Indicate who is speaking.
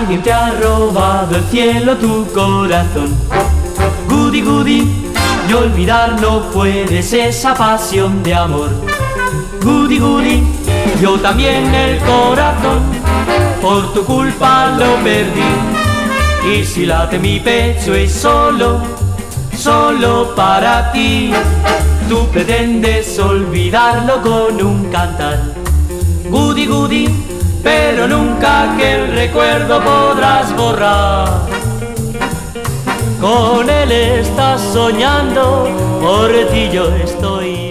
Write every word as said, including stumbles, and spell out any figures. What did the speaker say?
Speaker 1: Alguien te ha robado el cielo, tu corazón. Goody, goody, y olvidar no puedes esa pasión de amor. Goody, goody, yo también el corazón, por tu culpa lo perdí. Y si late mi pecho es solo, solo para ti. Tú pretendes olvidarlo con un cantar. Goody, goody, pero nunca aquel recuerdo podrás borrar. Con él estás soñando, por ti yo estoy